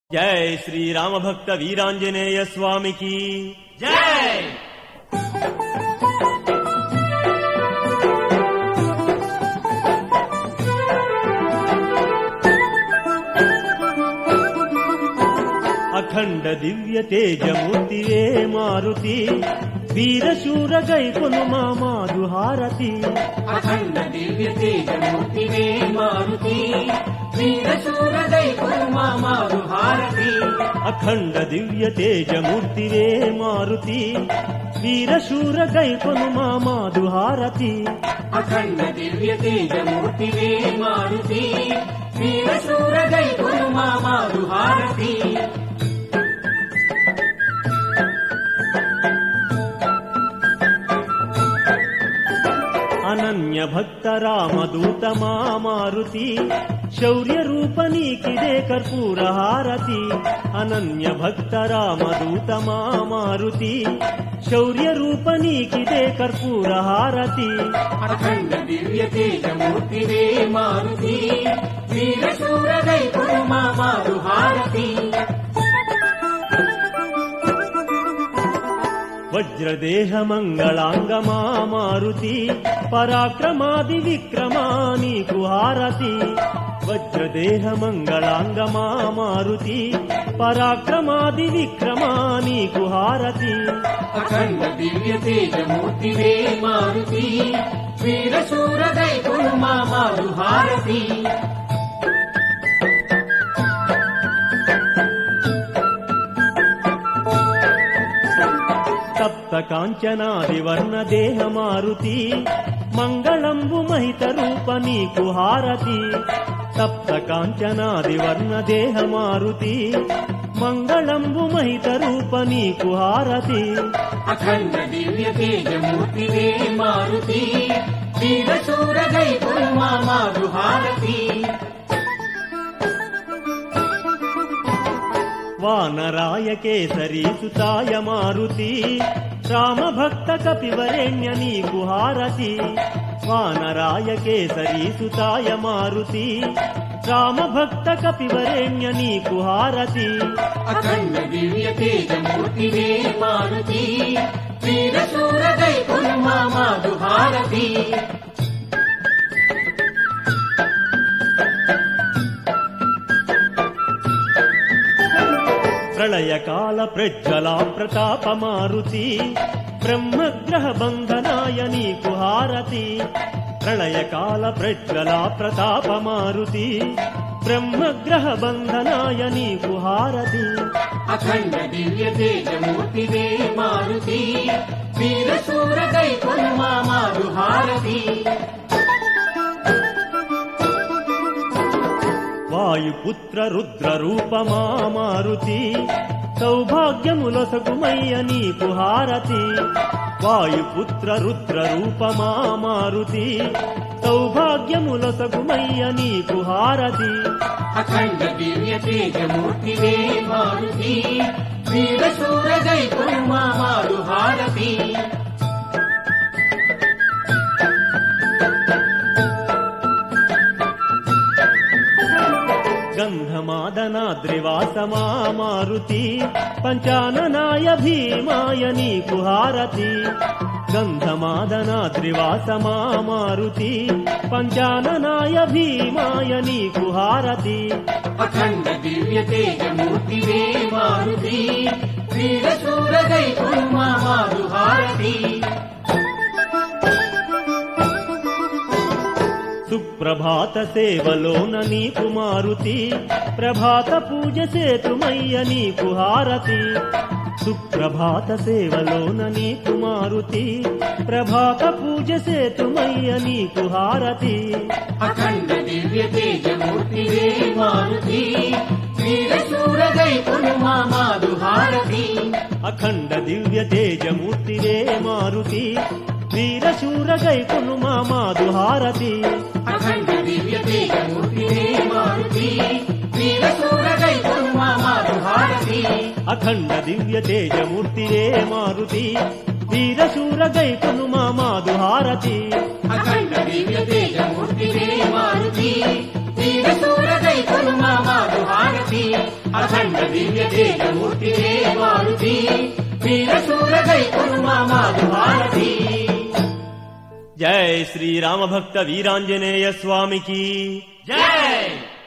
జై శ్రీరామభక్త వీరాంజనేయ స్వామికి జై. అఖండ దివ్య తేజమూర్తివే మారుతి, వీరశూర గైకొను మా మాధుహారతి. అఖండ దివ్య తేజమూర్తివే మారుతి, వీరశూర గైకొను మా మాధుహారతి. అఖండ దివ్య తేజమూర్తివే మారుతి, వీరశూర గైకొను మా మాధుహారతి. అఖండ దివ్య తేజమూర్తివే మారుతి, వీరశూర గైకొను మా మాధుహారతి. అనన్య భక్త రామదూత మా మారుతి, శౌర్య రూప నీకిదే కర్పూర హారతి. అనన్య భక్త రామదూత మా మారుతి, శౌర్య రూప నీకిదే కర్పూర హారతి. అఖండ దివ్య తేజమూర్తివే మారుతి, వీరశూర గైకొను మా మాధుహారతి. వజ్రదేహ మంగళాంగమా మారుతి, పరాక్రమాది విక్రమా నీకు హారతి. వజ్రదేహ మంగళాంగమా మారుతి, పరాక్రమాది విక్రమా నీకు హారతి. అఖండ దివ్య తేజమూర్తివే మారుతి, వీరశూర గైకొను మా మాధుహారతి. సప్త కాంచనాది వర్ణ దేహ మారుతి, మంగళంబు మహిత రూప నీకు హారతి. సప్త కాంచనాది వర్ణ దేహ మారుతి, మంగళంబు మహిత రూప నీకు హారతి. అఖండ దివ్య తేజమూర్తివే మారుతి, వీరశూర గైకొను మా మాధుహారతి. వానరాయ కేసరీ సుతాయ మారుతి, రామభక్త కపివరేణ్య నీకు హారతి. వానరాయ కేసరీ సుతాయ మారుతి, రామభక్త కపివరేణ్య నీకు హారతి. అఖండ దివ్య తేజమూర్తివే మారుతి, వీరశూర గైకొను మా మాధుహారతి. ప్రళయకాల ప్రజ్వల ప్రతాప మారుతి, బ్రహ్మగ్రహ బంధనాయ నీకు హారతి. ప్రళయకాల ప్రజ్వల ప్రతాప మారుతి, బ్రహ్మగ్రహ బంధనాయ నీకు హారతి. అఖండ దివ్య తేజమూర్తివే మారుతి, వీరశూర గైకొను మా మాధుహారతి. వాయుపుత్ర రుద్ర రూపమా మారుతి, సౌభాగ్యములొసగుమయ్య నీకు హారతి. వాయుపుత్ర రుద్ర రూపమా మారుతి, సౌభాగ్యములొసగుమయ్య నీకు హారతి. అఖండ దివ్య తేజమూర్తివే మారుతి, వీరశూర గైకొను మా మాధుహారతి. గంధమాదనాద్రివాసమా మారుతి, పంచాననాయ భీమాయ నీకు హారతి. గంధమాదనాద్రివాసమా మారుతి, పంచాననాయ భీమాయ నీకు హారతి. అఖండ దివ్య తేజమూర్తివే మారుతి, వీరశూర గైకొను మా మాధుహారతి. సుప్రభాత సేవలోన నీకు మారుతి, ప్రభాత పూజ సేతుమయ్య నీకు హారతి. సుప్రభాత సేవలోన నీకు మారుతి, ప్రభాత పూజ సేతుమయ్య నీకు హారతి. అఖండ దివ్య తేజమూర్తివే మారుతి, వీరశూర గైకొను మా మాధుహారతి. అఖండ దివ్య తేజమూర్తివే మారుతి, వీరశూర గైకొను మా మాధుహారతి. అఖండ దివ్య తేజమూర్తివే మారుతి, వీరశూర గైకొను మా మాధుహారతి. అఖండ దివ్య తేజమూర్తివే మారుతి, వీరశూర గైకొను మా మాధుహారతి. అఖండ దివ్య తేజమూర్తివే మారుతి, వీరశూర గైకొను మా మారు హారతి అఖండ దివ్య తేజమూర్తివే మారుతి వీరశూర గైకొను మా మారు హారతి జై శ్రీరామ భక్త వీరాంజనేయ స్వామికి జై